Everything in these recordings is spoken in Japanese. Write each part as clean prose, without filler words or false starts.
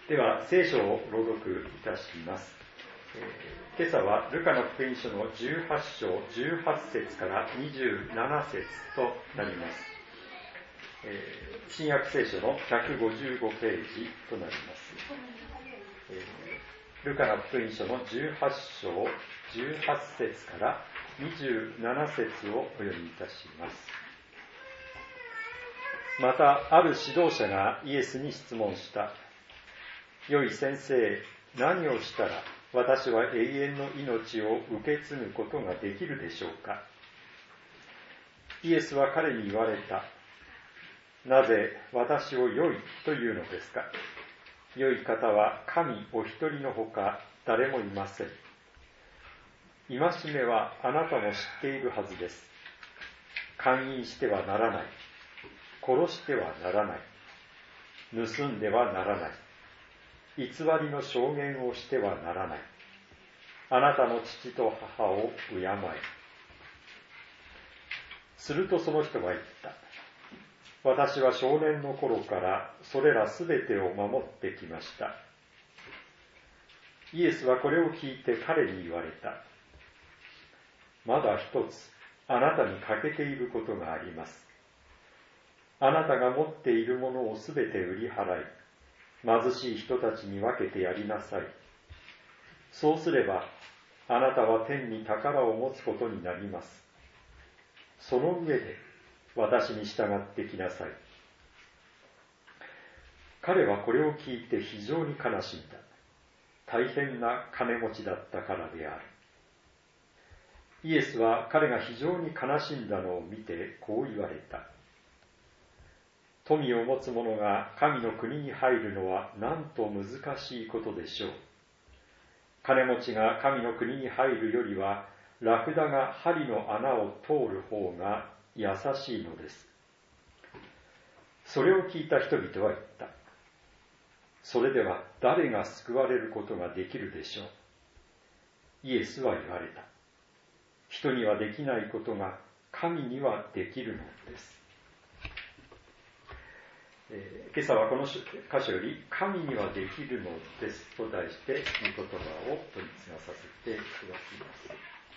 では聖書を朗読いたします。今朝はルカの福音書の18章18節から27節となります。新約聖書の155ページとなります。ルカの福音書の18章18節から27節をお読みいたします。またある指導者がイエスに質問した。良い先生、何をしたら私は永遠の命を受け継ぐことができるでしょうか。イエスは彼に言われた。なぜ私を良いというのですか。良い方は神お一人のほか誰もいません。戒めはあなたも知っているはずです。姦淫してはならない。殺してはならない。盗んではならない。偽りの証言をしてはならない。あなたの父と母を敬え。するとその人は言った。私は少年の頃からそれらすべてを守ってきました。イエスはこれを聞いて彼に言われた。まだ一つあなたに欠けていることがあります。あなたが持っているものをすべて売り払い、貧しい人たちに分けてやりなさい。そうすれば、あなたは天に宝を持つことになります。その上で、私に従ってきなさい。彼はこれを聞いて非常に悲しんだ。大変な金持ちだったからである。イエスは彼が非常に悲しんだのを見てこう言われた。富を持つ者が神の国に入るのはなんと難しいことでしょう。金持ちが神の国に入るよりは、ラクダが針の穴を通る方が優しいのです。それを聞いた人々は言った。それでは誰が救われることができるでしょう。イエスは言われた。人にはできないことが神にはできるのです。今朝はこの箇所より神にはできるのですと題して御言葉を取り継がさせていただきます。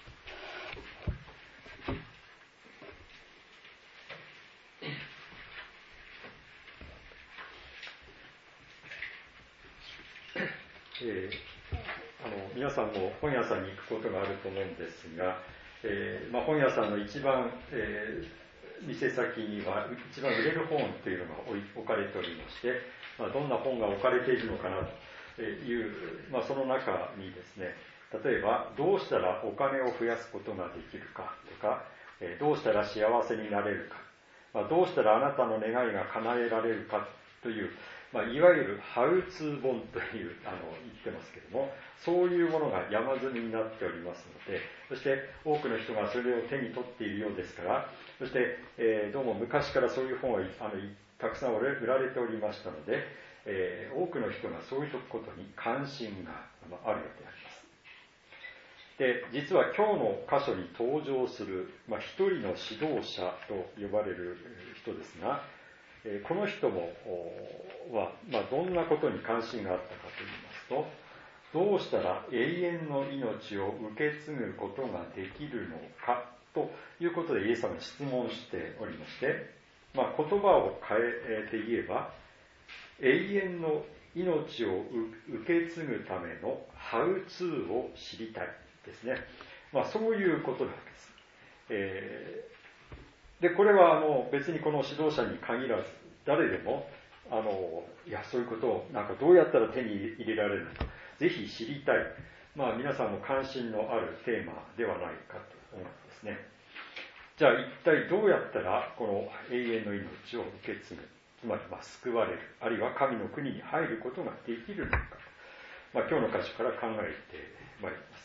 皆さんも本屋さんに行くことがあると思うんですが、本屋さんの一番、店先には一番売れる本というのが置かれておりまして、どんな本が置かれているのかなという、その中にですね、例えばどうしたらお金を増やすことができるかとか、どうしたら幸せになれるか、どうしたらあなたの願いが叶えられるかという、いわゆるハウツー本という言ってますけども、そういうものが山積みになっておりますので、そして多くの人がそれを手に取っているようですから、そして、どうも昔からそういう本はたくさん売られておりましたので、多くの人がそういうことに関心があるようであります。で、実は今日の箇所に登場する、一人の指導者と呼ばれる人ですが、この人は、どんなことに関心があったかと言いますと、どうしたら永遠の命を受け継ぐことができるのかということでイエス様に質問しておりまして、言葉を変えて言えば、永遠の命を受け継ぐためのハウツーを知りたいですね。そういうことなわけです。で、これは別にこの指導者に限らず、誰でも、そういうことをどうやったら手に入れられるのか、ぜひ知りたい。皆さんも関心のあるテーマではないかと思うんですね。じゃあ一体どうやったらこの永遠の命を受け継ぐ、つまり救われる、あるいは神の国に入ることができるのか、今日の箇所から考えてまいります。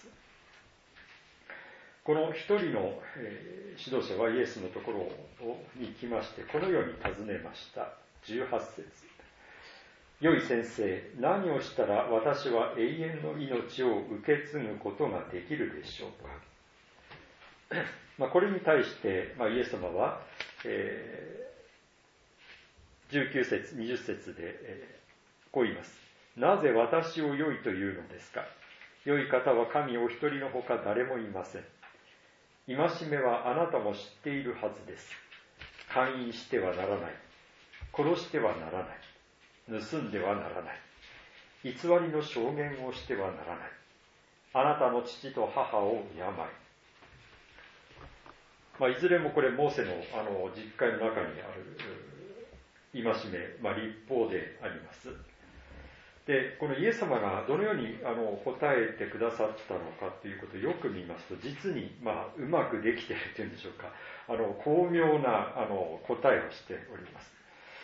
この一人の指導者はイエスのところに来まして、このように尋ねました。18節。良い先生、何をしたら私は永遠の命を受け継ぐことができるでしょうか。これに対して、イエス様は、19節、20節で、こう言います。 なぜ私を良いというのですか。良い方は神お一人のほか誰もいません。戒めはあなたも知っているはずです。姦淫してはならない。殺してはならない。盗んではならない。偽りの証言をしてはならない。あなたの父と母を病。いずれもこれモーセの実会の中にある戒め、律法であります。で、このイエス様がどのように答えてくださったのかということをよく見ますと、実にうまくできているというんでしょうか、巧妙な答えをしております。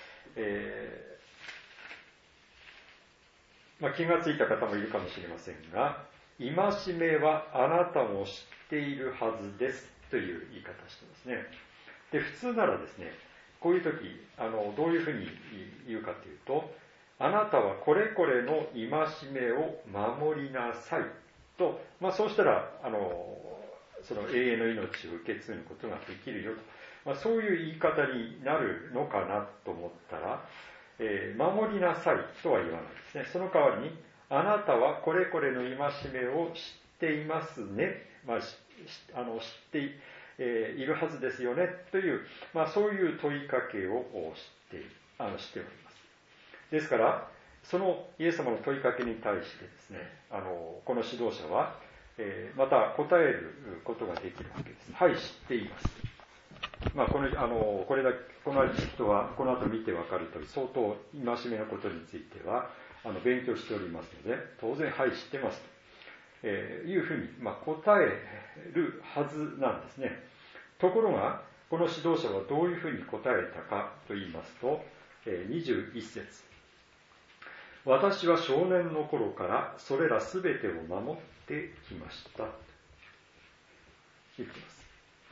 気がついた方もいるかもしれませんが、戒めはあなたも知っているはずですという言い方をしてますね。で、普通ならですね、こういう時どういうふうに言うかというと、あなたはこれこれの戒めを守りなさいと、そうしたらその永遠の命を受け継ぐことができるよと、そういう言い方になるのかなと思ったら、守りなさいとは言わないですね。その代わりに、あなたはこれこれの戒めを知っていますね、知っているはずですよねという、そういう問いかけをしております。ですから、そのイエス様の問いかけに対してですね、この指導者は、また答えることができるわけです。はい、知っています。この人はこの後見てわかるとおり、相当戒めのことについては勉強しておりますので、当然、はい、知ってますというふうに答えるはずなんですね。ところが、この指導者はどういうふうに答えたかと言いますと、21節。私は少年の頃からそれらすべてを守ってきました。言っています。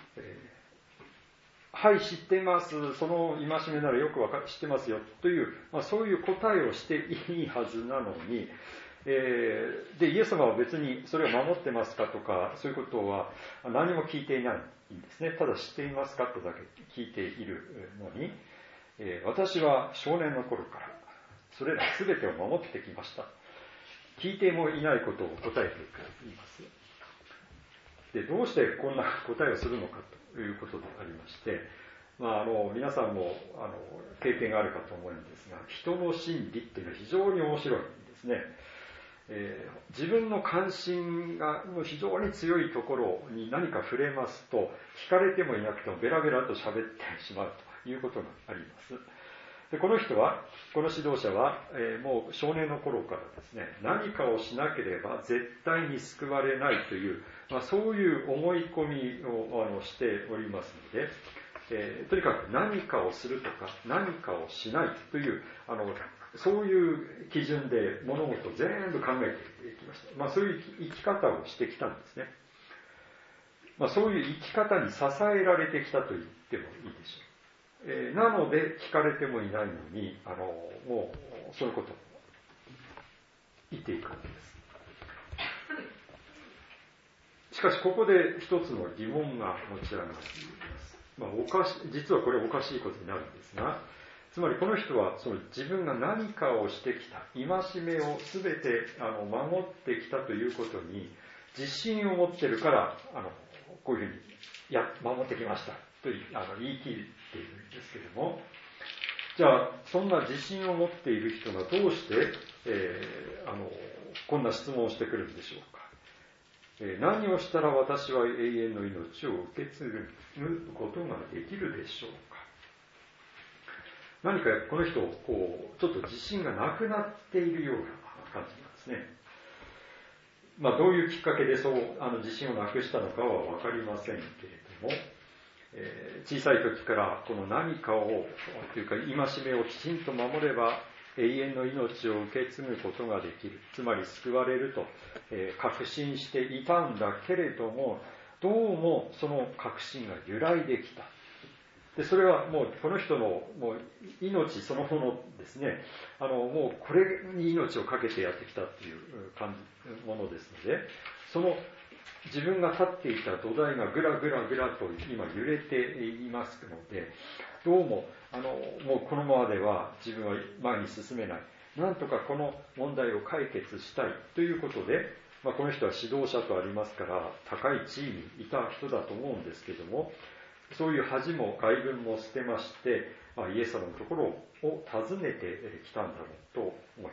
はい、知ってます。その戒めならよく知ってますよ。という、そういう答えをしていいはずなのに、で、イエス様は別にそれを守ってますかとか、そういうことは何も聞いていないんですね。ただ知っていますかとだけ聞いているのに、私は少年の頃からそれら全てを守ってきました。聞いてもいないことを答えています。で、どうしてこんな答えをするのかということでありまして、皆さんも経験があるかと思うんですが、人の心理っていうのは非常に面白いんですね。自分の関心が非常に強いところに何か触れますと、聞かれてもいなくてもベラベラと喋ってしまうということがあります。で、この人は、この指導者は、もう少年の頃からですね、何かをしなければ絶対に救われないという、そういう思い込みをしておりますので、とにかく何かをするとか何かをしないというそういう基準で物事を全部考えていきました。そういう生き方をしてきたんですね。そういう生き方に支えられてきたと言ってもいいでしょう。なので聞かれてもいないのにもうそういうことを言っていくわけです。しかしここで一つの疑問が持ち上がっています。実はこれおかしいことになるんですが、つまりこの人はその自分が何かをしてきた、戒めを全て守ってきたということに自信を持ってるからこういうふうに守ってきましたと言い切っているんですけれども、じゃあそんな自信を持っている人がどうして、こんな質問をしてくるんでしょうか。何をしたら私は永遠の命を受け継ぐことができるでしょうか。何かこの人ちょっと自信がなくなっているような感じなんですね。どういうきっかけでそう自信をなくしたのかは分かりませんけれども、小さい時からこの何かをというか戒めをきちんと守れば永遠の命を受け継ぐことができる、つまり救われると、確信していたんだけれども、どうもその確信が揺らいできた。で、それはもうこの人のもう命そのものですね。もうこれに命をかけてやってきたっていうものですので、その自分が立っていた土台がぐらぐらぐらと今揺れていますので、どうももうこのままでは自分は前に進めない。 なんとかこの問題を解決したいということで、この人は指導者とありますから高い地位にいた人だと思うんですけども、そういう恥も外聞も捨てまして、イエス様のところを訪ねてきたんだろうと思います。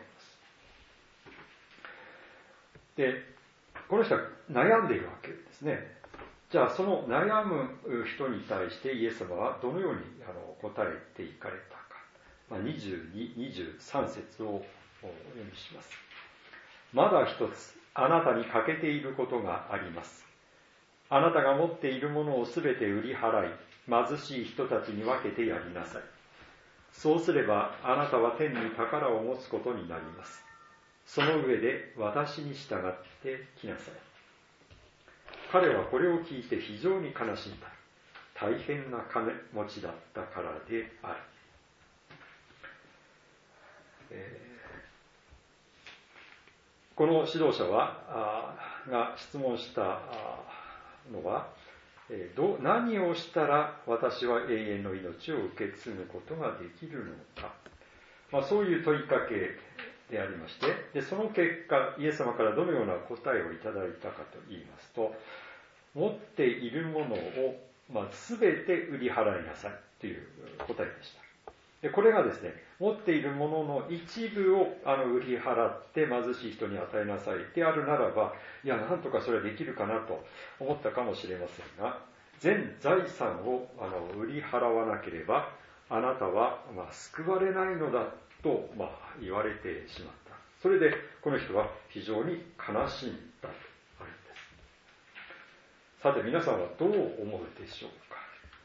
で、この人は悩んでいるわけですね。じゃあその悩む人に対してイエス様はどのように答えていかれたか。22、23節をお読みします。まだ一つ、あなたに欠けていることがあります。あなたが持っているものをすべて売り払い、貧しい人たちに分けてやりなさい。そうすればあなたは天に宝を持つことになります。その上で私に従ってきなさい。彼はこれを聞いて非常に悲しんだ。大変な金持ちだったからである。この指導者が質問したのは、何をしたら私は永遠の命を受け継ぐことができるのか、そういう問いかけでありまして、でその結果イエス様からどのような答えをいただいたかと言いますと、持っているものを全て売り払いなさいという答えでした。でこれがですね、持っているものの一部を売り払って貧しい人に与えなさいであるならば、いやなんとかそれはできるかなと思ったかもしれませんが、全財産を売り払わなければあなたは救われないのだと言われてしまった。それでこの人は非常に悲しんだとあるんです。さて皆さんはどう思うでしょうか。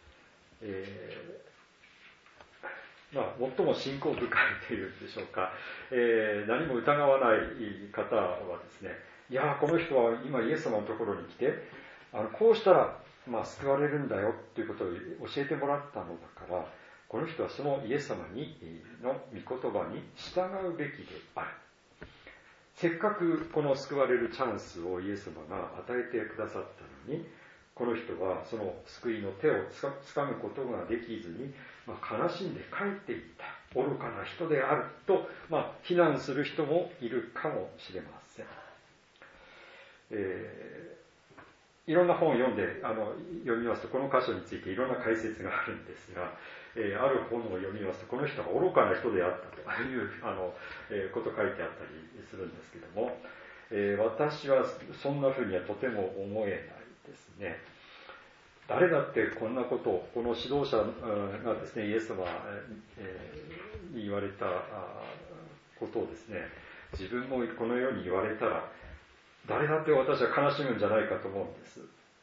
最も信仰深いというんでしょうか、何も疑わない方はですね、いやこの人は今イエス様のところに来てこうしたら救われるんだよということを教えてもらったのだから、この人はそのイエス様の御言葉に従うべきである。せっかくこの救われるチャンスをイエス様が与えてくださったのに、この人はその救いの手をつかむことができずに、悲しんで帰っていった。愚かな人であると、非難する人もいるかもしれません。いろんな本を読みますと、この箇所についていろんな解説があるんですが、ある本を読みますと、この人は愚かな人であったということ書いてあったりするんですけども、私はそんなふうにはとても思えないですね。誰だってこんなことを、この指導者がですね、イエス様に言われたことをですね、自分もこのように言われたら、誰だって私は悲しむんじゃないかと思うんです。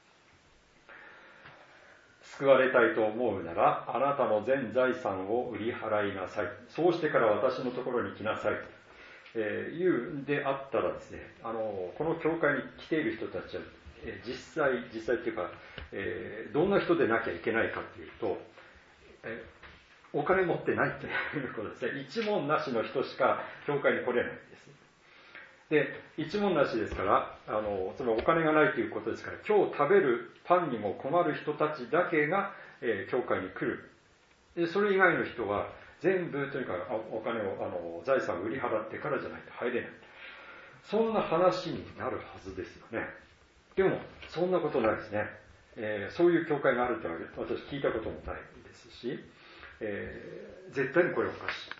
救われたいと思うなら、あなたの全財産を売り払いなさい。そうしてから私のところに来なさい。いうんであったらですね、この教会に来ている人たちは、実際っていうか、どんな人でなきゃいけないかというと、お金持ってないということですね。一文なしの人しか教会に来れないんです。で、一文なしですから、そのお金がないということですから、今日食べるパンにも困る人たちだけが、教会に来る。で、それ以外の人は全部とにかくお金を財産を売り払ってからじゃないと入れない。そんな話になるはずですよね。でもそんなことないですね。そういう教会があるって私聞いたこともないですし、絶対にこれおかしい。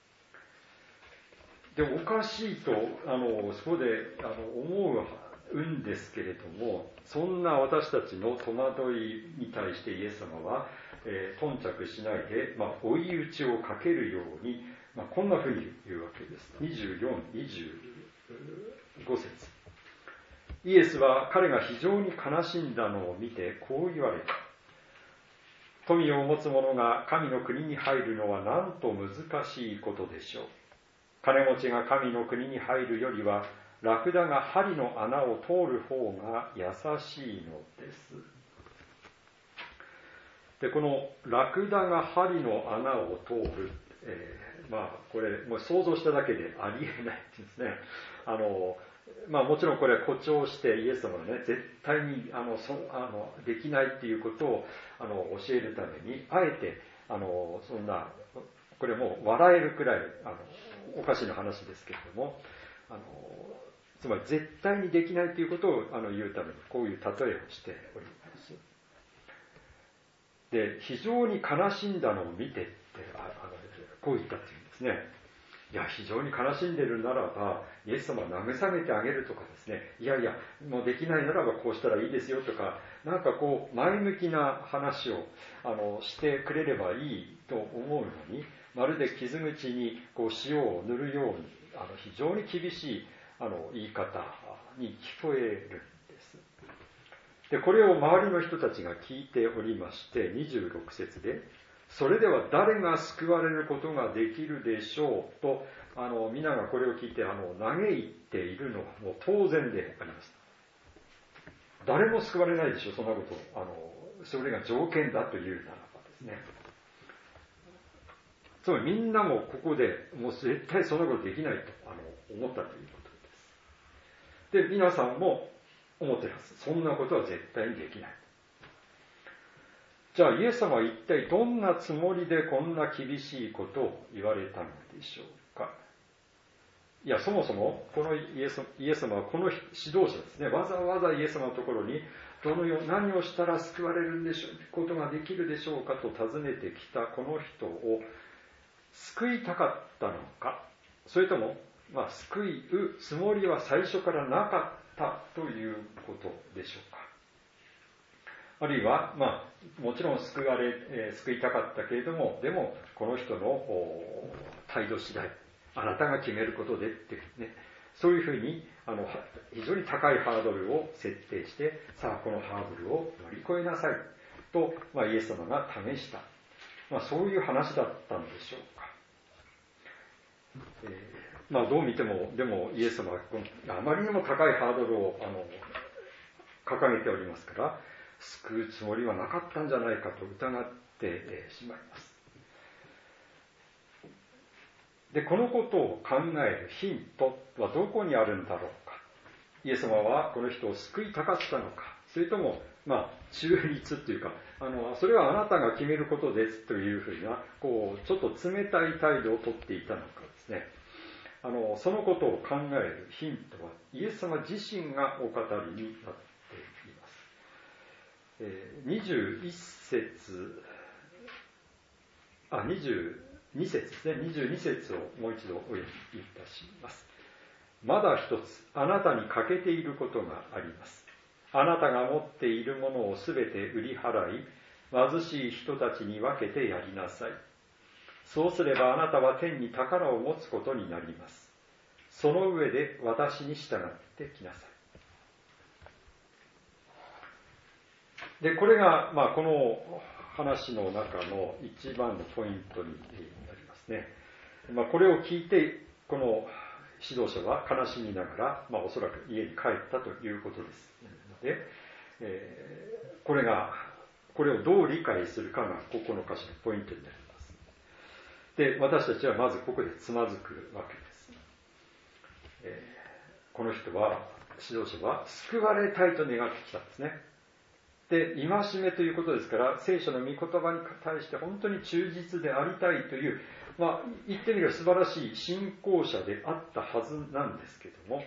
でもおかしいとそこで思うんですけれども、そんな私たちの戸惑いに対してイエス様は、頓着しないで、追い打ちをかけるように、こんなふうに言うわけです。24、25節。イエスは彼が非常に悲しんだのを見てこう言われた。富を持つ者が神の国に入るのはなんと難しいことでしょう。金持ちが神の国に入るよりは、ラクダが針の穴を通る方が優しいのです。で、このラクダが針の穴を通る、これもう想像しただけでありえないですね。もちろんこれは誇張してイエス様がね、絶対にできないっていうことを教えるために、あえてそんなこれもう笑えるくらいおかしな話ですけれども、つまり絶対にできないということを言うためにこういう例えをしております。で、非常に悲しんだのを見てってこう言ったっていうんですね。いや、非常に悲しんでいるならば、イエス様を慰めてあげるとかですね、いやいや、もうできないならばこうしたらいいですよとか、なんかこう、前向きな話をしてくれればいいと思うのに、まるで傷口にこう塩を塗るように、非常に厳しい言い方に聞こえるんです。で、これを周りの人たちが聞いておりまして、26節で、それでは誰が救われることができるでしょうと、皆がこれを聞いて嘆いているのはもう当然であります。誰も救われないでしょう、そんなこと。それが条件だというならばですね。つまりみんなもここでもう絶対そんなことできないと思ったということです。で、皆さんも思っています。そんなことは絶対にできない。じゃあイエス様は一体どんなつもりでこんな厳しいことを言われたのでしょうか。いや、そもそもこのイエス様はこの指導者ですね、わざわざイエス様のところに何をしたら救われるんでしょう、ことができるでしょうかと尋ねてきたこの人を救いたかったのか、それとも、救うつもりは最初からなかったということでしょうか。あるいは、もちろん救いたかったけれども、でもこの人の態度次第、あなたが決めることでってね、そういうふうに非常に高いハードルを設定して、さあこのハードルを乗り越えなさいと、イエス様が試した、そういう話だったのでしょうか。どう見てもでもイエス様はあまりにも高いハードルを掲げておりますから、救うつもりはなかったんじゃないかと疑ってしまいます。で、このことを考えるヒントはどこにあるんだろうか。イエス様はこの人を救いたかったのか、それとも中立というか、それはあなたが決めることですというふうなちょっと冷たい態度をとっていたのかですね。そのことを考えるヒントはイエス様自身がお語りになっています。22節ですね。22節をもう一度お読みいたします。まだ一つ、あなたに欠けていることがあります。あなたが持っているものをすべて売り払い、貧しい人たちに分けてやりなさい。そうすればあなたは天に宝を持つことになります。その上で私に従ってきなさい。で、これが、この話の中の一番のポイントになりますね。これを聞いて、この指導者は悲しみながら、おそらく家に帰ったということですので、これをどう理解するかがここの箇所のポイントになります。で、私たちはまずここでつまずくわけです。この人は、指導者は救われたいと願ってきたんですね。で、戒めということですから、聖書の御言葉に対して本当に忠実でありたいという、言ってみれば素晴らしい信仰者であったはずなんですけども、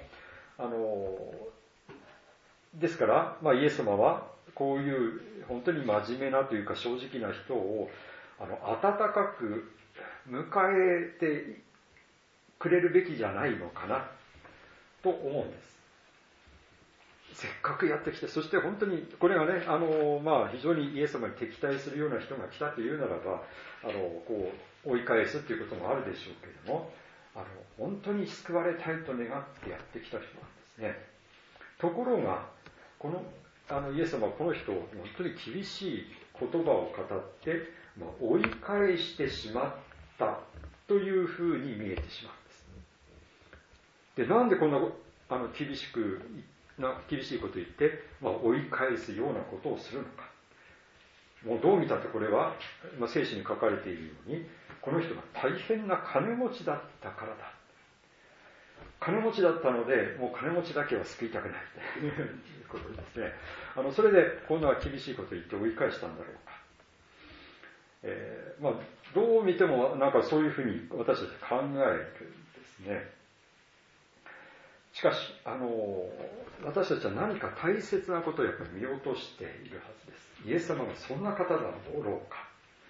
ですから、イエス様はこういう本当に真面目なというか正直な人を温かく迎えてくれるべきじゃないのかなと思うんです。せっかくやってきて、そして本当にこれがね、非常にイエス様に敵対するような人が来たというならば、追い返すということもあるでしょうけれども、本当に救われたいと願ってやってきた人なんですね。ところが、イエス様はこの人を本当に厳しい言葉を語って、追い返してしまったというふうに見えてしまうんです。で、なんでこんな厳しいことを言って、追い返すようなことをするのか。もうどう見たってこれは、聖書に書かれているように、この人が大変な金持ちだったからだ。金持ちだったので、もう金持ちだけは救いたくないということですね。それで今度は厳しいことを言って追い返したんだろうか。 どう見てもなんかそういうふうに私たち考えるんですね。しかし、私たちは何か大切なことをやっぱり見落としているはずです。イエス様がそんな方だろうか。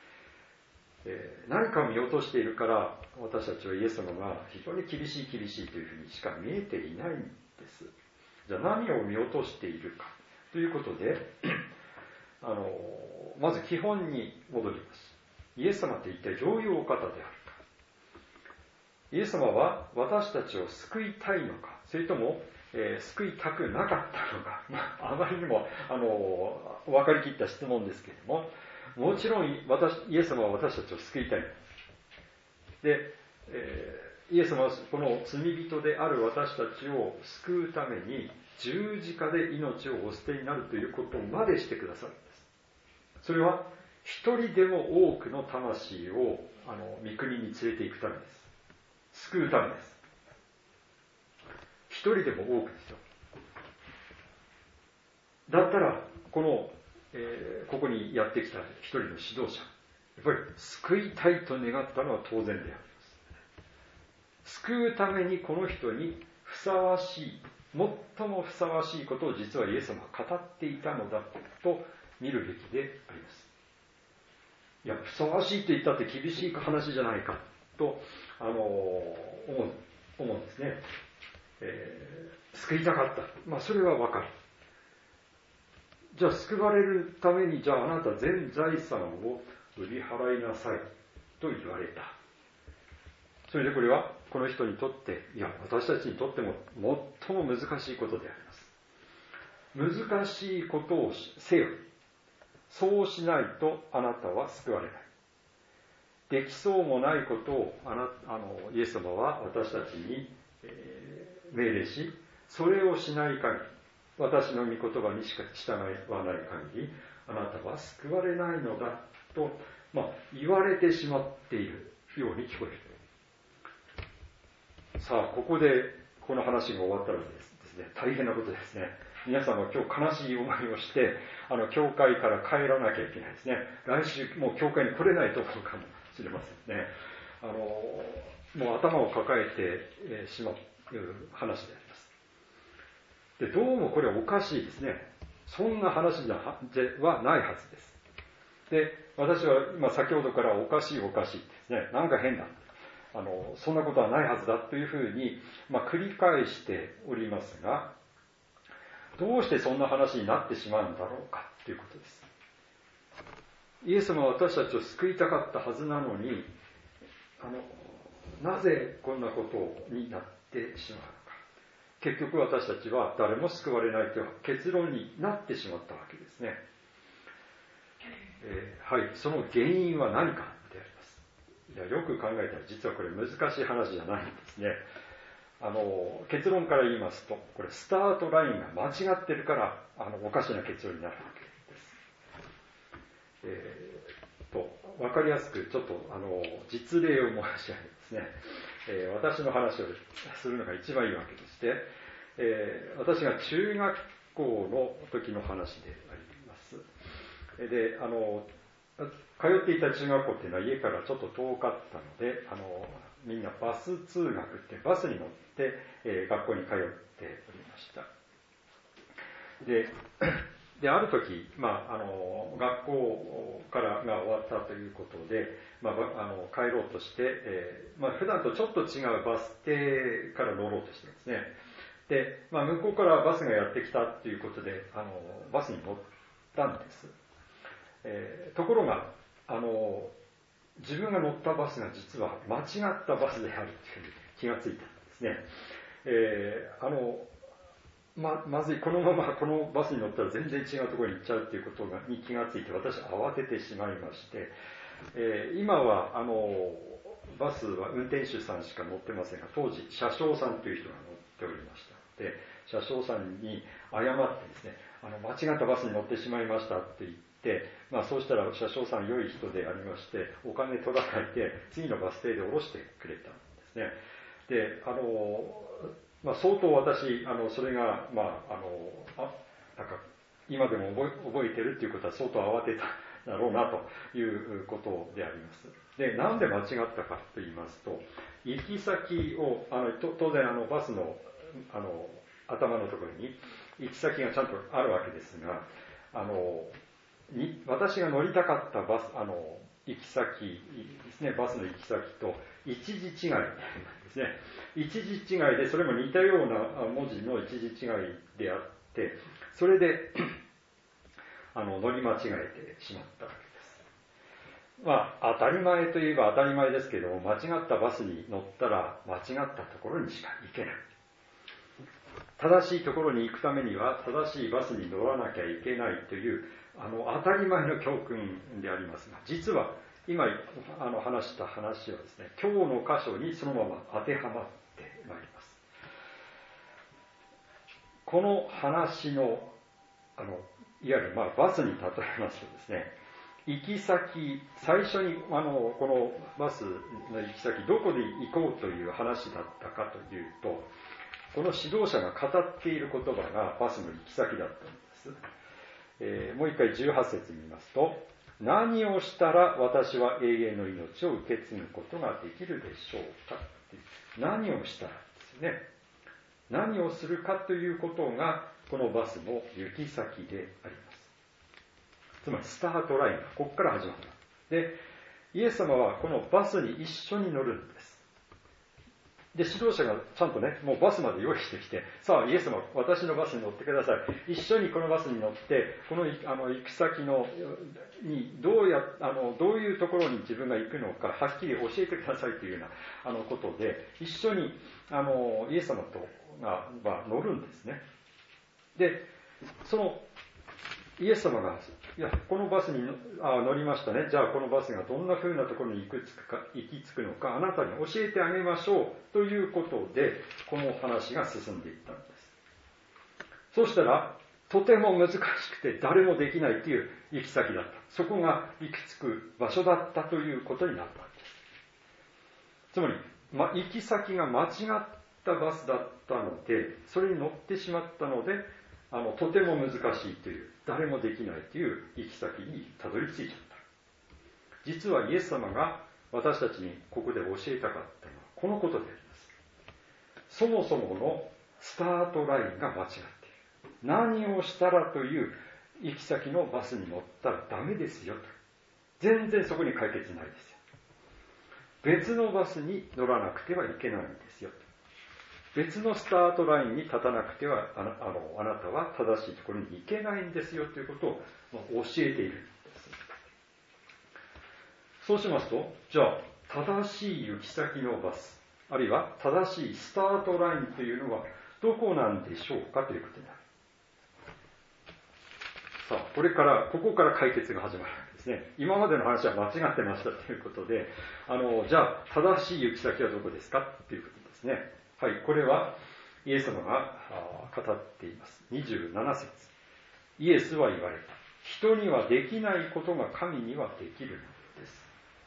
何かを見落としているから、私たちはイエス様が非常に厳しいというふうにしか見えていないんです。じゃあ何を見落としているかということで、まず基本に戻ります。イエス様って一体どういうお方であるか。イエス様は私たちを救いたいのか、それとも、救いたくなかったのか、あまりにも分かりきった質問ですけれども、もちろんイエス様は私たちを救いたい。で、イエス様はこの罪人である私たちを救うために十字架で命をお捨てになるということまでしてくださるんです。それは一人でも多くの魂を御国に連れて行くためです。救うためです。一人でも多くですよ。だったらここにやってきた一人の指導者、やっぱり救いたいと願ったのは当然であります。救うためにこの人にふさわしい、最もふさわしいことを実はイエス様は語っていたのだと見るべきであります。いや、ふさわしいと言ったって厳しい話じゃないかと思うんですね。救いたかった。それはわかる。じゃあ救われるために、じゃああなた全財産を売り払いなさいと言われた。それでこれはこの人にとって、いや私たちにとっても最も難しいことであります。難しいことをせよ。そうしないとあなたは救われない。できそうもないことをイエス様は私たちに、命令し、それをしない限り、私の御言葉にしか従わない限り、あなたは救われないのだと、言われてしまっているように聞こえる。さあ、ここでこの話が終わったらですね、大変なことですね。皆さんは今日悲しい思いをして、教会から帰らなきゃいけないですね。来週もう教会に来れないところかもしれませんね。もう頭を抱えてしまう話であります。で、どうもこれはおかしいですね。そんな話ではないはずです。で、私は今先ほどからおかしいですね。なんか変だ。そんなことはないはずだというふうに、繰り返しておりますが、どうしてそんな話になってしまうんだろうかということです。イエス様は私たちを救いたかったはずなのに、なぜこんなことになってしまうのか。結局私たちは誰も救われないという結論になってしまったわけですね。はい、その原因は何かであります。いや、よく考えたら実はこれ難しい話じゃないんですね。結論から言いますと、これスタートラインが間違ってるからおかしな結論になるわけです。わかりやすくちょっと実例を申し上げますね。私の話をするのが一番いいわけでして、私が中学校の時の話であります。で、通っていた中学校っていうのは家からちょっと遠かったので、みんなバス通学ってバスに乗って、学校に通っておりました。で、ある時、学校からが終わったということで、帰ろうとして、普段とちょっと違うバス停から乗ろうとしてですね。で、向こうからバスがやってきたということで、バスに乗ったんです。ところが、自分が乗ったバスが実は間違ったバスであるというふうに気がついたんですね。まずい、このままこのバスに乗ったら全然違うところに行っちゃうということに気がついて、私は慌ててしまいまして、今はバスは運転手さんしか乗ってませんが、当時車掌さんという人が乗っておりましたので、車掌さんに謝ってですね、間違ったバスに乗ってしまいましたって言って、そうしたら車掌さん良い人でありまして、お金取らないで次のバス停で降ろしてくれたんですね。で、相当私、それが、なんか今でも覚えてるっていうことは相当慌てただろうなということであります。で、なんで間違ったかと言いますと、行き先を、当然バスの頭のところに行き先がちゃんとあるわけですが、私が乗りたかったバス、行き先ですね、バスの行き先と一字違いなんですね。一字違いで、それも似たような文字の一字違いであって、それで乗り間違えてしまったわけです。まあ、当たり前といえば当たり前ですけども、間違ったバスに乗ったら間違ったところにしか行けない。正しいところに行くためには正しいバスに乗らなきゃいけないという当たり前の教訓でありますが、実は今話した話はですね、今日の箇所にそのまま当てはまってまいります。この話のいわゆるバスに例えますとですね、行き先、最初にこのバスの行き先、どこで行こうという話だったかというと、この指導者が語っている言葉がバスの行き先だったんです。もう一回18節見ますと、何をしたら私は永遠の命を受け継ぐことができるでしょうか。何をしたらですね。何をするかということがこのバスの行き先であります。つまりスタートラインがここから始まった。で、イエス様はこのバスに一緒に乗るんです。で、指導者がちゃんとね、もうバスまで用意してきて、さあ、イエス様、私のバスに乗ってください。一緒にこのバスに乗って、この行く先にどういうところに自分が行くのか、はっきり教えてくださいというようなことで、一緒にイエス様と乗るんですね。で、そのイエス様が、いや、このバスに乗りましたね。じゃあこのバスがどんな風なところに行き着くのか、あなたに教えてあげましょうということで、この話が進んでいったんです。そうしたら、とても難しくて誰もできないという行き先だった。そこが行き着く場所だったということになったんです。つまり、行き先が間違ったバスだったので、それに乗ってしまったので、とても難しいという、誰もできないという行き先にたどり着いちゃった。実はイエス様が私たちにここで教えたかったのはこのことであります。そもそものスタートラインが間違っている。何をしたらという行き先のバスに乗ったらダメですよと。全然そこに解決ないですよ。別のバスに乗らなくてはいけないんですよと。別のスタートラインに立たなくてはあなたは正しいところに行けないんですよということを教えているんです。そうしますと、じゃあ正しい行き先のバス、あるいは正しいスタートラインというのはどこなんでしょうかということになる。さあ、ここから解決が始まるわけですね。今までの話は間違ってましたということで、じゃあ正しい行き先はどこですかということですね。はい、これはイエス様が語っています。27節。イエスは言われた。人にはできないことが神にはできるのです。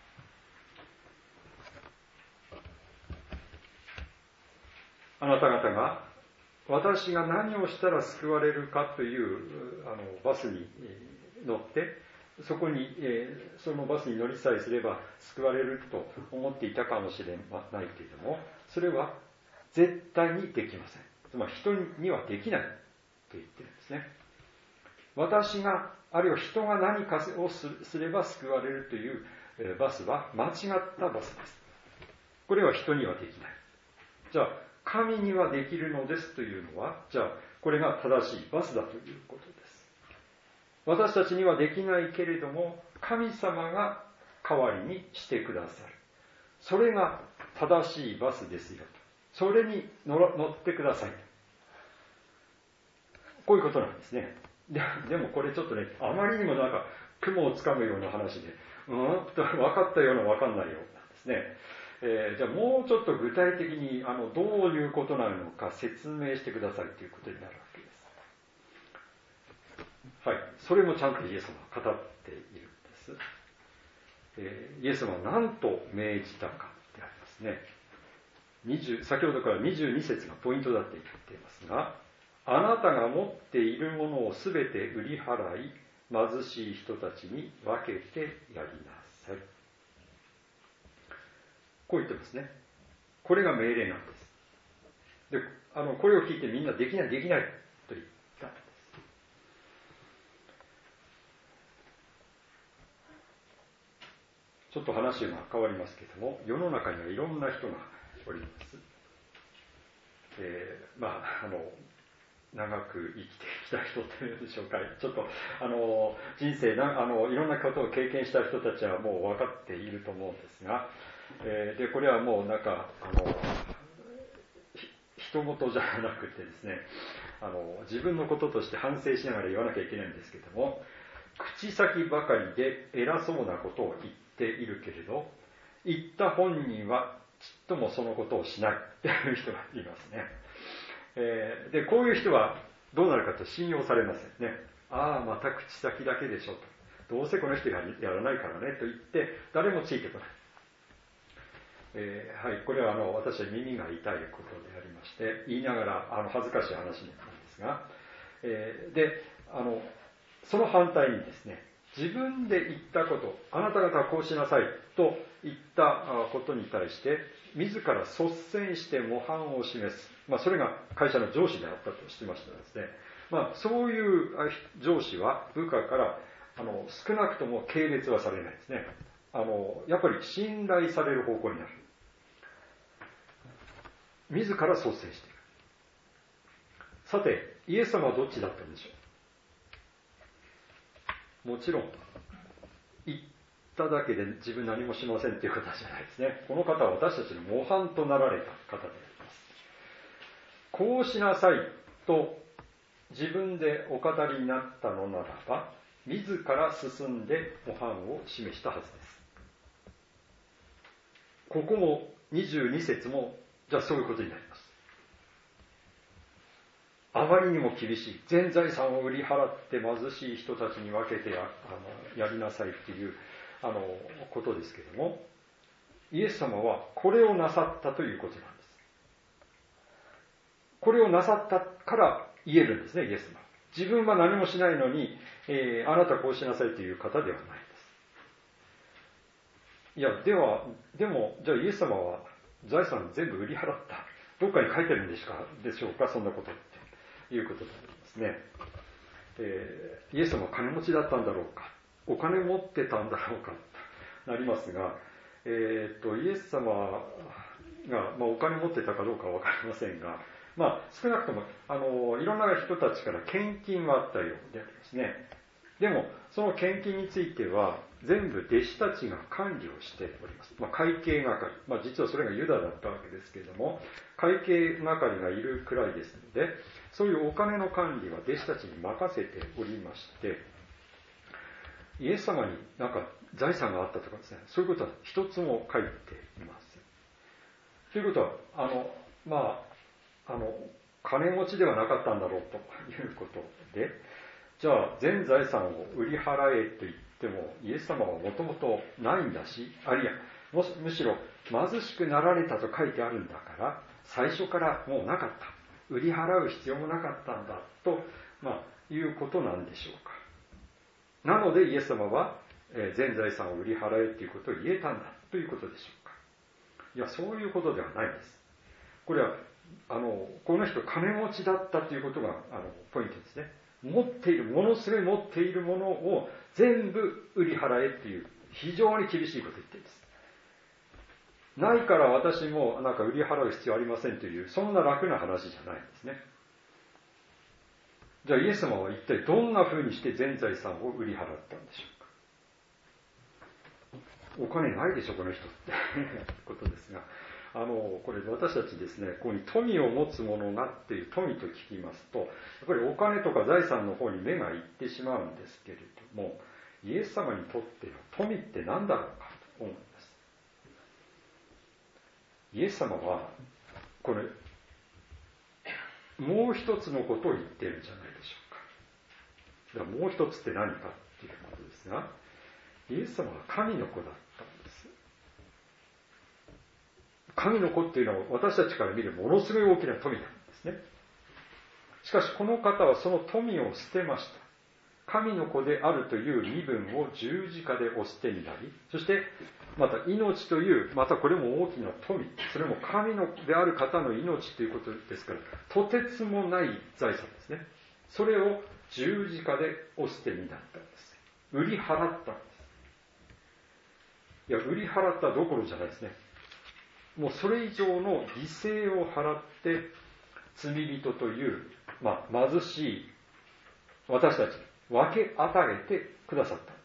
あなた方が私が何をしたら救われるかというバスに乗って、そのバスに乗りさえすれば救われると思っていたかもしれないけれども、それは絶対にできません。つまり人にはできないと言ってるんですね。私が、あるいは人が何かをすれば救われるというバスは間違ったバスです。これは人にはできない。じゃあ、神にはできるのですというのは、じゃあ、これが正しいバスだということです。私たちにはできないけれども、神様が代わりにしてくださる。それが正しいバスですよと。それに乗ってください。こういうことなんですね。でもこれちょっとね、あまりにもなんか雲をつかむような話で、分かったような分かんないようなんですね。じゃあもうちょっと具体的にどういうことなのか説明してくださいということになるわけです。はい。それもちゃんとイエス様は語っているんです。イエス様は何と命じたかでありますね。先ほどから22節がポイントだって言っていますが、あなたが持っているものをすべて売り払い、 貧しい人たちに分けてやりなさい。こう言ってますね。これが命令なんです。で、これを聞いてみんなできないできないと言ったんです。ちょっと話が変わりますけども、世の中にはいろんな人がおります。長く生きてきた人というんでしょうか。ちょっと人生いろんなことを経験した人たちはもう分かっていると思うんですが、でこれはもう人事じゃなくてですね、自分のこととして反省しながら言わなきゃいけないんですけども、口先ばかりで偉そうなことを言っているけれど、言った本人はちっともそのことをしないという人がいますね。でこういう人はどうなるかと信用されませんね。ああ、また口先だけでしょと。どうせこの人がやらないからねと言って誰もついてこない。はい、これは私は耳が痛いことでありまして、言いながら恥ずかしい話なんですが、でその反対にですね、自分で言ったこと、あなた方はこうしなさいと言ったことに対して自ら率先して模範を示す、それが会社の上司であったとしてましたらですね、そういう上司は部下から少なくとも軽蔑はされないですね。やっぱり信頼される方向になる。自ら率先している。さて、イエス様はどっちだったんでしょう。もちろん言っただけで自分何もしませんという方じゃないですね。この方は私たちの模範となられた方であります。こうしなさいと自分でお語りになったのならば、自ら進んで模範を示したはずです。ここも22節もじゃあそういうことになります。あまりにも厳しい。全財産を売り払って貧しい人たちに分けてやりなさいっていうことですけども、イエス様はこれをなさったということなんです。これをなさったから言えるんですね、イエス様。自分は何もしないのに、あなたこうしなさいという方ではないんです。いや、でも、じゃあイエス様は財産全部売り払った。どっかに書いてるんでしょうか、そんなことっていうことになりますね。イエス様は金持ちだったんだろうか、お金持ってたんだろうかとなりますが、イエス様が、お金持ってたかどうかは分かりませんが、少なくともいろんな人たちから献金はあったようでありますね。でもその献金については全部弟子たちが管理をしております。会計係、実はそれがユダだったわけですけれども、会計係がいるくらいですので、そういうお金の管理は弟子たちに任せておりまして、イエス様になんか財産があったとかですね、そういうことは一つも書いていません。ということは金持ちではなかったんだろうということで、じゃあ全財産を売り払えと言ってもイエス様はもともとないんだし、むしろ貧しくなられたと書いてあるんだから最初からもうなかった、売り払う必要もなかったんだと、いうことなんでしょうか。なのでイエス様は全財産を売り払えということを言えたんだということでしょうか。いや、そういうことではないです。これはこの人金持ちだったということがポイントですね。持っている、ものすごい持っているものを全部売り払えっていう非常に厳しいことを言っています。ないから私も売り払う必要ありませんという、そんな楽な話じゃないんですね。じゃあイエス様は一体どんな風にして全財産を売り払ったんでしょうか。お金ないでしょこの人ってことですが、これ私たちですね、ここに富を持つ者がっていう富と聞きますと、やっぱりお金とか財産の方に目がいってしまうんですけれども、イエス様にとっての富って何だろうかと思うんです。イエス様はこれもう一つのことを言っているんじゃないでしょうか。だからもう一つって何かっていうことですが、イエス様は神の子だったんです。神の子っていうのは私たちから見るものすごい大きな富なんですね。しかしこの方はその富を捨てました。 神の子であるという身分を十字架でお捨てになり、そしてまた命という、またこれも大きな富、それも神のである方の命ということですから、とてつもない財産ですね。それを十字架でお捨てになったんです。売り払ったんです。いや、売り払ったどころじゃないですね。もうそれ以上の犠牲を払って罪人という、貧しい私たちに分け与えてくださったんです。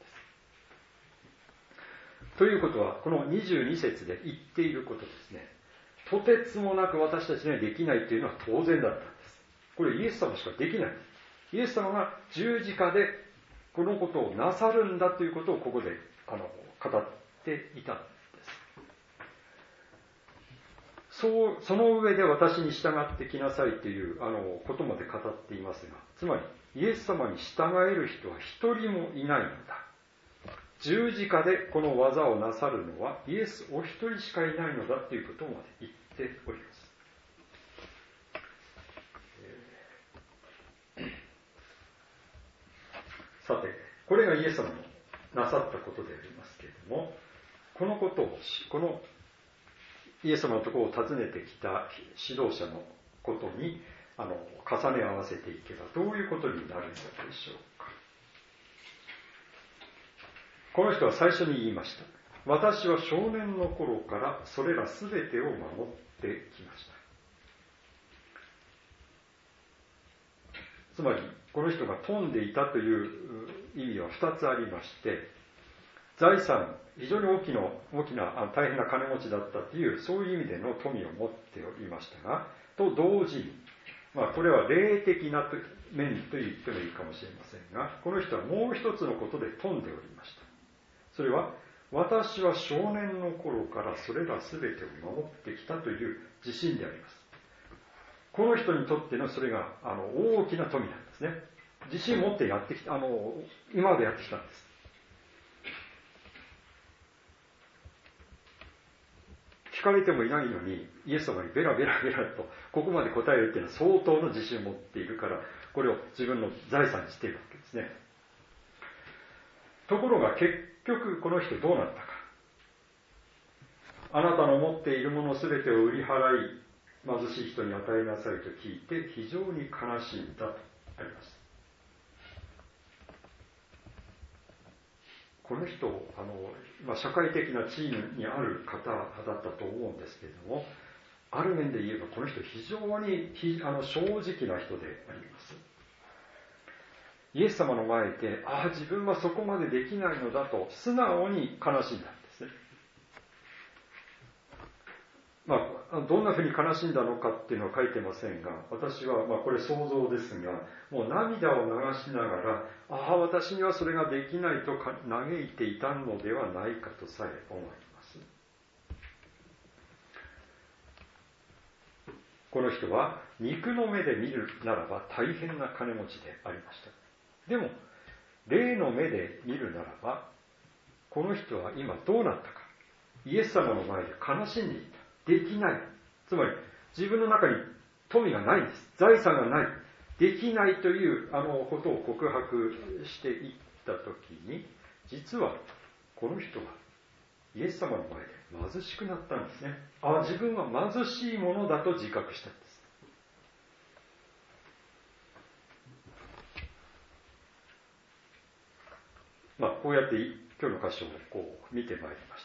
ということは、この22節で言っていることですね。とてつもなく私たちにはできないというのは当然だったんです。これイエス様しかできない。イエス様が十字架でこのことをなさるんだということをここで語っていたんです。その上で私に従ってきなさいということまで語っていますが、つまりイエス様に従える人は一人もいないのだ。十字架でこの技をなさるのはイエスお一人しかいないのだということまで言っております。さて、これがイエス様のなさったことでありますけれども、このことを、このイエス様のところを訪ねてきた指導者のことに重ね合わせていけばどういうことになるのでしょうか。この人は最初に言いました。私は少年の頃からそれらすべてを守ってきました。つまり、この人が富んでいたという意味は2つありまして、財産、非常に大きな大変な金持ちだったという、そういう意味での富を持っておりましたが、と同時に、これは霊的な面と言ってもいいかもしれませんが、この人はもう一つのことで富んでおりました。それは、私は少年の頃からそれら全てを守ってきたという自信であります。この人にとってのそれが大きな富なんですね。自信を持ってやってきた、今までやってきたんです。聞かれてもいないのに、イエス様にベラベラベラとここまで答えるっていうのは相当の自信を持っているから、これを自分の財産にしているわけですね。ところが結局この人どうなったか。あなたの持っているものすべてを売り払い、貧しい人に与えなさいと聞いて非常に悲しんだとあります。この人、社会的な地位にある方だったと思うんですけれども、ある面で言えばこの人非常に正直な人であります。イエス様の前で、自分はそこまでできないのだと素直に悲しんだんですね。どんなふうに悲しんだのかっていうのは書いてませんが、私は、これ想像ですが、もう涙を流しながら、私にはそれができないと嘆いていたのではないかとさえ思います。この人は肉の目で見るならば大変な金持ちでありました。でも、霊の目で見るならば、この人は今どうなったか。イエス様の前で悲しんでいた。できない。つまり、自分の中に富がないんです。財産がない。できないということを告白していったときに、実はこの人はイエス様の前で貧しくなったんですね。自分は貧しいものだと自覚したんです。こうやって今日の箇所を見てまいりました。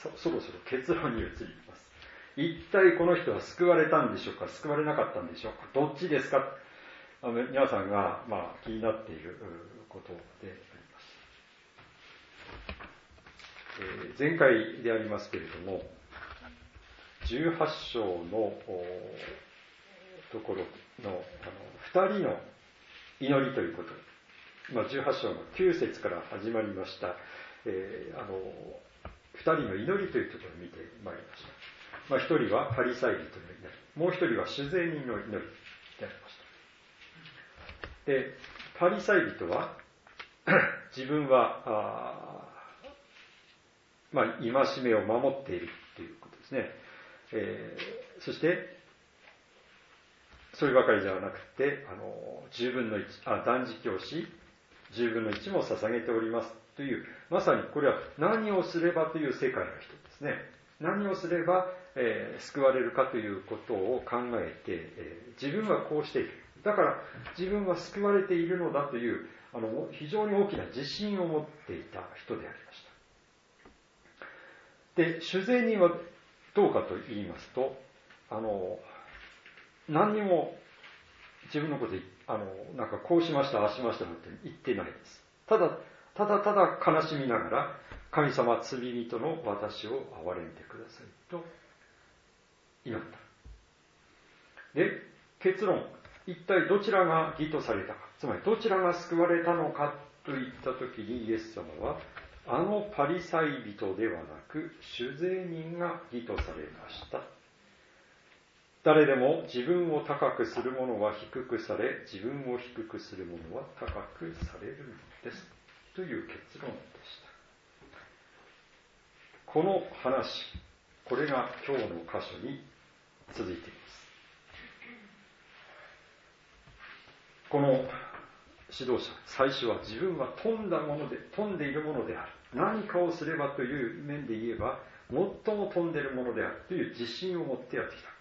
そろそろ結論に移ります。一体この人は救われたんでしょうか、救われなかったんでしょうか、どっちですか。皆さんが気になっていることであります。前回でありますけれども、18章のところの2人の祈りということ、18章の9節から始まりました、2人の祈りというところを見てまいりました。一人はパリサイ人の祈り、もう一人は酒税人の祈りでありました。で、パリサイ人は自分は戒めを守っているということですね。そしてそればかりではなくて10分の1断食をし 10分の1も捧げておりますという、まさにこれは何をすればという世界の人ですね。何をすれば、救われるかということを考えて、自分はこうしている。だから自分は救われているのだという非常に大きな自信を持っていた人でありました。で、主税人はどうかと言いますと、何にも自分のことなんかこうしましたああしましたなんて言ってないです。ただ悲しみながら、神様罪人の私を憐れんでくださいと祈った。で、結論、一体どちらが義とされたか、つまりどちらが救われたのかといったときに、イエス様はパリサイ人ではなく主税人が義とされました。誰でも自分を高くする者は低くされ、自分を低くする者は高くされるのですという結論でした。この話、これが今日の箇所に続いています。この指導者、最初は自分は富んでいるものである。何かをすればという面で言えば、最も富んでいるものであるという自信を持ってやってきた。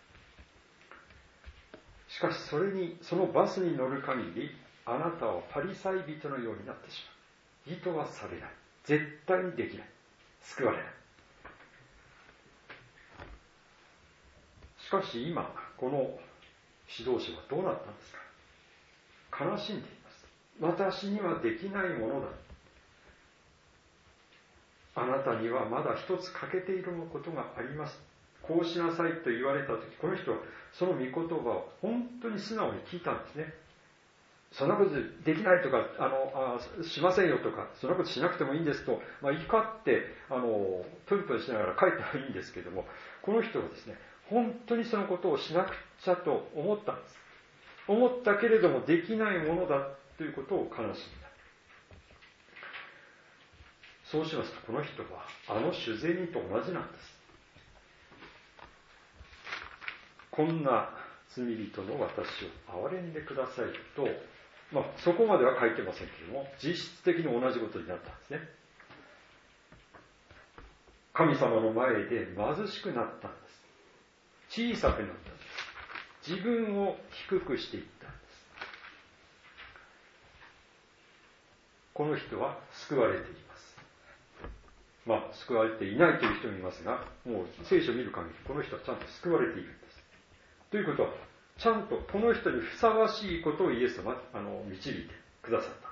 しかしそのバスに乗る限り、あなたはパリサイ人のようになってしまう。義とはされない。絶対にできない。救われない。しかし今、この指導者はどうなったんですか。悲しんでいます。私にはできないものだ。あなたにはまだ一つ欠けていることがあります。こうしなさいと言われたとき、この人はその御言葉を本当に素直に聞いたんですね。そんなことできないとか、しませんよとか、そんなことしなくてもいいんですと、怒って、プンプンしながら帰ったらいいんですけども、この人はですね、本当にそのことをしなくちゃと思ったんです。思ったけれどもできないものだということを悲しんだ。そうしますと、この人は主税人と同じなんです。こんな罪人の私を憐れんでくださいと、そこまでは書いてませんけれども、実質的に同じことになったんですね。神様の前で貧しくなったんです。小さくなったんです。自分を低くしていったんです。この人は救われています。救われていないという人もいますが、もう聖書を見る限り、この人はちゃんと救われているんです。ということは、ちゃんとこの人にふさわしいことをイエス様は導いてくださった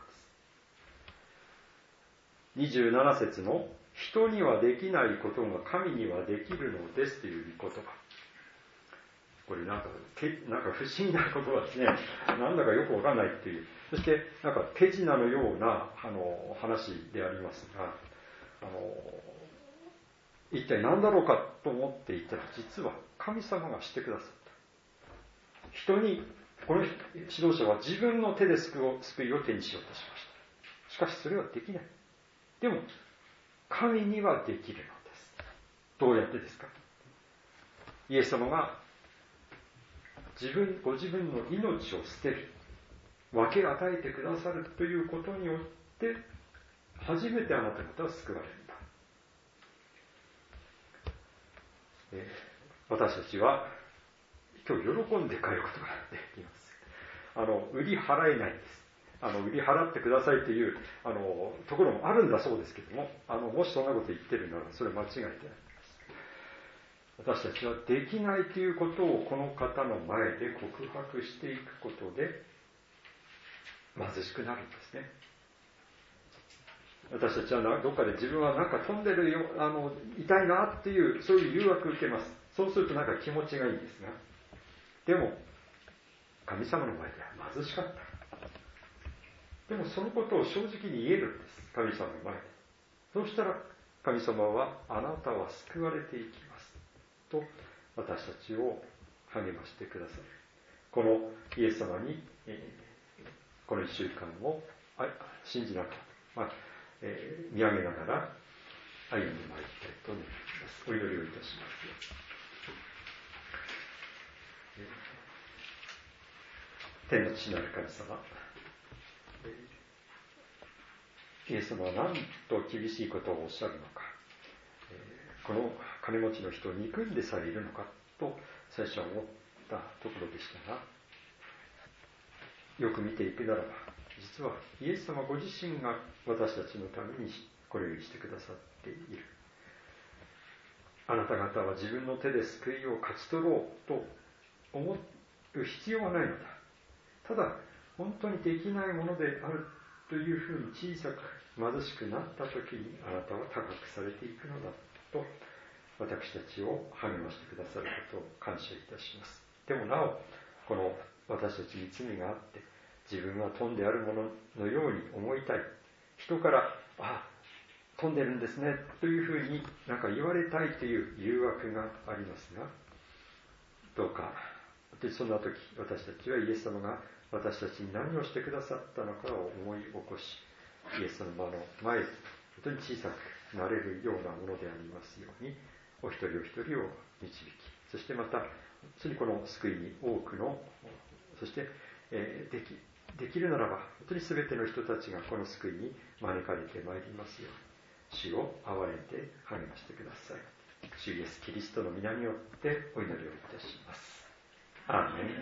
んです。27節の人にはできないことが神にはできるのですという御言葉。これなんか不思議な言葉ですね。なんだかよくわかんないっていう。そしてなんか手品のような話でありますが、一体何だろうかと思っていたら、実は神様がしてくださった。人に、この指導者は自分の手で救いを手にしようとしました。しかしそれはできない。でも、神にはできるのです。どうやってですか。イエス様がご自分の命を捨てる、分け与えてくださるということによって、初めてあなた方は救われるんだ。私たちは今日喜んで帰ることができます。売り払えないんです。売り払ってくださいというところもあるんだそうですけども、もしそんなこと言ってるならそれは間違いであります。私たちはできないということをこの方の前で告白していくことで貧しくなるんですね。私たちはどっかで自分はなんか飛んでるよ、痛いなっていう、そういう誘惑を受けます。そうするとなんか気持ちがいいんですが、でも神様の前では貧しかった。でもそのことを正直に言えるんです。神様の前で。そうしたら神様はあなたは救われていきますと私たちを励ましてくださる。このイエス様に、この1週間を信じながら、見上げながら歩んでまいりたいと思います。お祈りをいたします。天の父なる神様、 イエス様は何と厳しいことをおっしゃるのか、この金持ちの人を憎んでさえいるのかと最初は思ったところでしたが、よく見ていくならば、実はイエス様ご自身が私たちのためにこれをしてくださっている。あなた方は自分の手で救いを勝ち取ろうと思う必要はないのだ。ただ本当にできないものであるというふうに小さく貧しくなった時に、あなたは高くされていくのだと私たちを励ましてくださることを感謝いたします。でもなお、この私たちに罪があって自分は富んであるもののように思いたい、人から富んでるんですねというふうになんか言われたいという誘惑がありますが、どうかそんな時、私たちはイエス様が私たちに何をしてくださったのかを思い起こし、イエス様の前で本当に小さくなれるようなものでありますように、お一人お一人を導き、そしてまた本当にこの救いに多くの、そして、できるならば本当に全ての人たちがこの救いに招かれてまいりますように、主を憐れんで励ましてください。主イエスキリストの皆によってお祈りをいたします。アーメン。